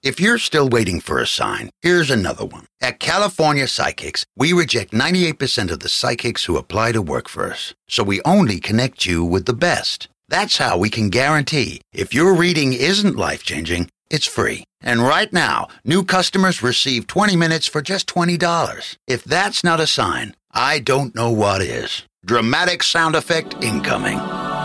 If you're still waiting for a sign, here's another one. At California Psychics, we reject 98% of the psychics who apply to work for us. So we only connect you with the best. That's how we can guarantee if your reading isn't life-changing, it's free. And right now, new customers receive 20 minutes for just $20. If that's not a sign, I don't know what is. Dramatic sound effect incoming.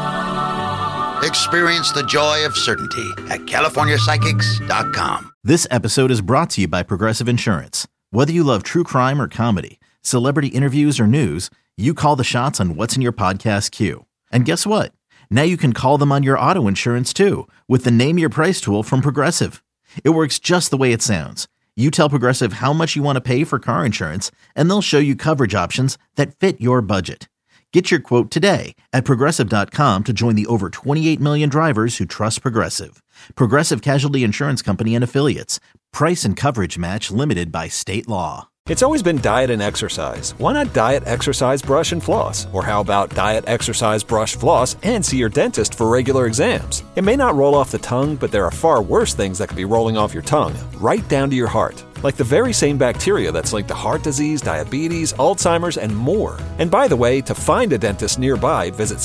Experience the joy of certainty at CaliforniaPsychics.com. This episode is brought to you by Progressive Insurance. Whether you love true crime or comedy, celebrity interviews or news, you call the shots on what's in your podcast queue. And guess what? Now you can call them on your auto insurance too with the Name Your Price tool from Progressive. It works just the way it sounds. You tell Progressive how much you want to pay for car insurance, and they'll show you coverage options that fit your budget. Get your quote today at Progressive.com to join the over 28 million drivers who trust Progressive. Progressive Casualty Insurance Company and Affiliates. Price and coverage match limited by state law. It's always been diet and exercise. Why not diet, exercise, brush, and floss? Or how about diet, exercise, brush, floss, and see your dentist for regular exams? It may not roll off the tongue, but there are far worse things that could be rolling off your tongue, right down to your heart. Like the very same bacteria that's linked to heart disease, diabetes, Alzheimer's, and more. And by the way, to find a dentist nearby, visit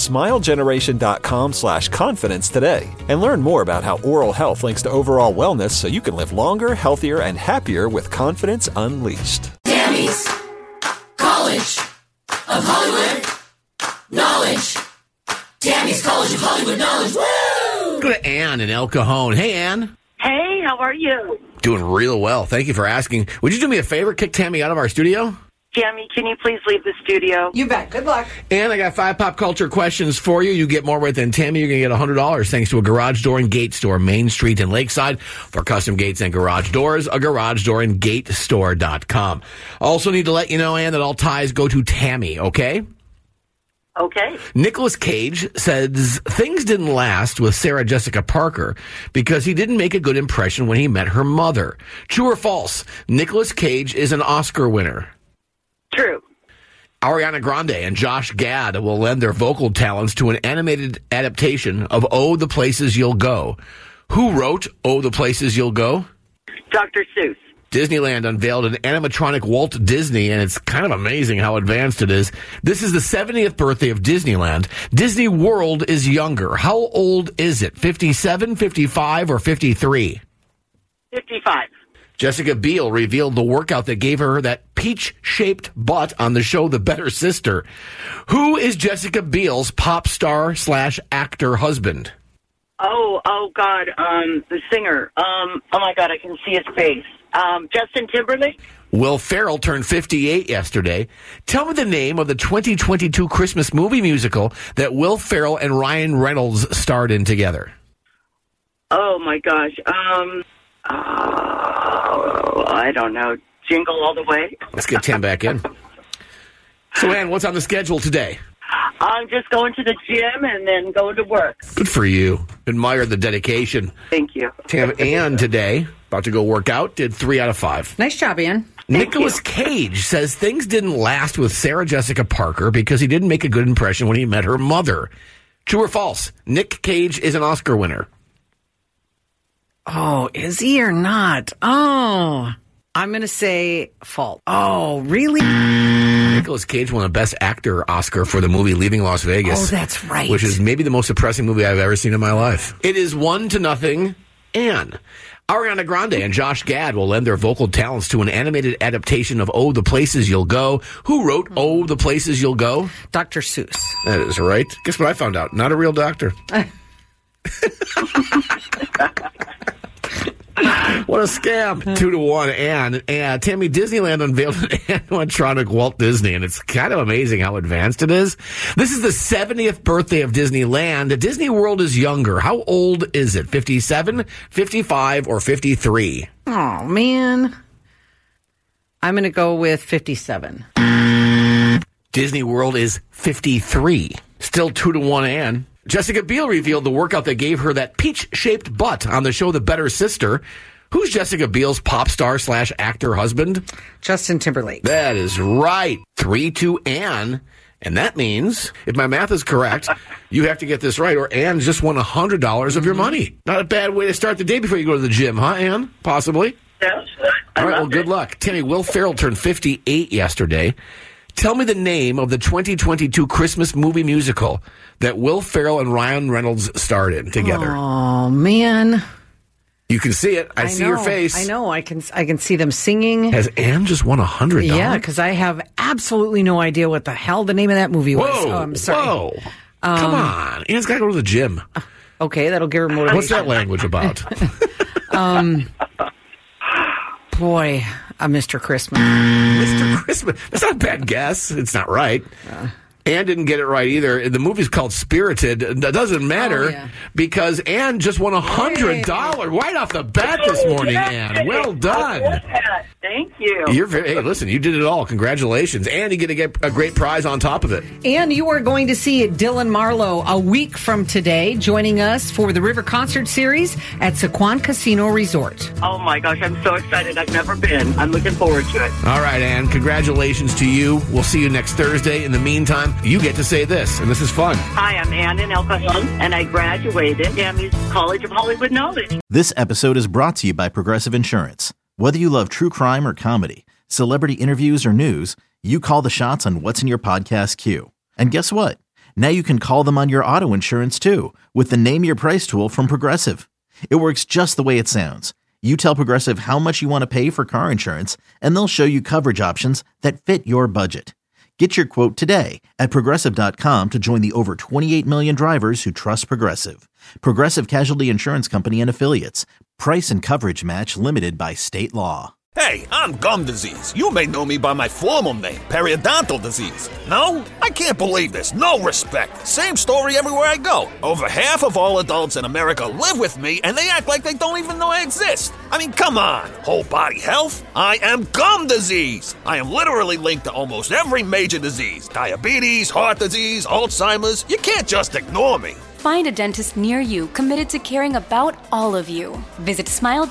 smilegeneration.com/confidence today and learn more about how oral health links to overall wellness so you can live longer, healthier, and happier with confidence unleashed. Tammy's College of Hollywood Knowledge. Tammy's College of Hollywood Knowledge. Woo! Go to Ann in El Cajon. Hey, Ann. Hey, how are you? Doing real well. Thank you for asking. Would you do me a favor? Kick Tammy out of our studio? Tammy, can you please leave the studio? You bet. Good luck. And I got 5 pop culture questions for you. You get more with than Tammy. You're going to get $100 thanks to a garage door and gate store, Main Street in Lakeside. For custom gates and garage doors, a garage door and gatestore.com. Also need to let you know, Ann, that all ties go to Tammy, okay? Okay. Nicolas Cage says things didn't last with Sarah Jessica Parker because he didn't make a good impression when he met her mother. True or false? Nicolas Cage is an Oscar winner. True. Ariana Grande and Josh Gad will lend their vocal talents to an animated adaptation of Oh, the Places You'll Go. Who wrote Oh, the Places You'll Go? Dr. Seuss. Disneyland unveiled an animatronic Walt Disney, and it's kind of amazing how advanced it is. This is the 70th birthday of Disneyland. Disney World is younger. How old is it? 57, 55, or 53? 55. Jessica Biel revealed the workout that gave her that peach-shaped butt on the show The Better Sister. Who is Jessica Biel's pop star / actor husband? Oh, God, the singer. Oh, my God, I can see his face. Justin Timberlake? Will Ferrell turned 58 yesterday. Tell me the name of the 2022 Christmas movie musical that Will Ferrell and Ryan Reynolds starred in together. Oh, my gosh. I don't know. Jingle All the Way? Let's get Tam back in. So, Ann, what's on the schedule today? I'm just going to the gym and then going to work. Good for you. Admire the dedication. Thank you. Tam, Ann today, about to go work out, did 3 out of 5. Nice job, Ian. Nicolas Cage says things didn't last with Sarah Jessica Parker because he didn't make a good impression when he met her mother. True or false? Nick Cage is an Oscar winner. Oh, is he or not? Oh, I'm going to say false. Oh, really? Nicolas Cage won a Best Actor Oscar for the movie Leaving Las Vegas. Oh, that's right. Which is maybe the most depressing movie I've ever seen in my life. It is 1-0, Ann. Ariana Grande and Josh Gad will lend their vocal talents to an animated adaptation of Oh, the Places You'll Go. Who wrote Oh, the Places You'll Go? Dr. Seuss. That is right. Guess what I found out? Not a real doctor. What a scam. 2-1. And Tammy, Disneyland unveiled an animatronic Walt Disney, and it's kind of amazing how advanced it is. This is the 70th birthday of Disneyland. Disney World is younger. How old is it? 57, 55, or 53? Oh, man. I'm going to go with 57. Disney World is 53. Still 2-1, Ann. Jessica Biel revealed the workout that gave her that peach-shaped butt on the show The Better Sister. Who's Jessica Biel's pop star / actor husband? Justin Timberlake. That is right. 3-2, Ann. And that means, if my math is correct, you have to get this right, or Ann just won $100 of your money. Not a bad way to start the day before you go to the gym, huh, Ann? Possibly? Yes. All right, well, good luck. Tammy, Will Ferrell turned 58 yesterday. Tell me the name of the 2022 Christmas movie musical that Will Ferrell and Ryan Reynolds starred in together. Oh, man. You can see it. I see your face. I know. I can see them singing. Has Ann just won $100? Yeah, because I have absolutely no idea what the hell the name of that movie was. Whoa, Oh, I'm sorry. whoa. Come on. Ann's got to go to the gym. Okay, that'll give her motivation. What's that language about? Boy, Mr. Christmas. Mr. Christmas. That's not a bad guess. It's not right. Ann didn't get it right either. The movie's called Spirited. That doesn't matter because Ann just won $100 right off the bat this morning, Ann. Well done. Thank you. Hey, listen, you did it all. Congratulations. And you get a great prize on top of it. And you are going to see Dylan Marlowe a week from today, joining us for the River Concert Series at Sequan Casino Resort. Oh, my gosh. I'm so excited. I've never been. I'm looking forward to it. All right, Ann. Congratulations to you. We'll see you next Thursday. In the meantime, you get to say this, and this is fun. Hi, I'm Ann in El Cajon, and I graduated Tammy's College of Hollywood Knowledge. This episode is brought to you by Progressive Insurance. Whether you love true crime or comedy, celebrity interviews or news, you call the shots on what's in your podcast queue. And guess what? Now you can call them on your auto insurance too with the Name Your Price tool from Progressive. It works just the way it sounds. You tell Progressive how much you want to pay for car insurance, and they'll show you coverage options that fit your budget. Get your quote today at Progressive.com to join the over 28 million drivers who trust Progressive. Progressive Casualty Insurance Company and Affiliates. Price and coverage match limited by state law. Hey, I'm gum disease. You may know me by my formal name, periodontal disease. No? I can't believe this. No respect. Same story everywhere I go. Over half of all adults in America live with me, and they act like they don't even know I exist. I mean, come on. Whole body health? I am gum disease. I am literally linked to almost every major disease. Diabetes, heart disease, Alzheimer's. You can't just ignore me. Find a dentist near you committed to caring about all of you. Visit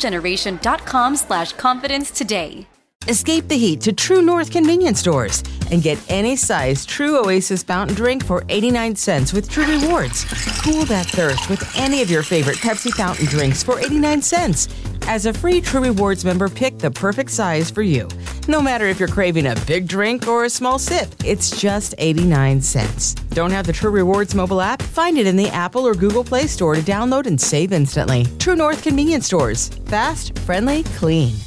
smilegeneration.com/confidence today. Escape the heat to True North convenience stores and get any size True Oasis fountain drink for 89 cents with True Rewards. Cool that thirst with any of your favorite Pepsi fountain drinks for 89 cents. As a free True Rewards member, pick the perfect size for you. No matter if you're craving a big drink or a small sip, it's just 89 cents. Don't have the True Rewards mobile app? Find it in the Apple or Google Play Store to download and save instantly. True North convenience stores. Fast, friendly, clean.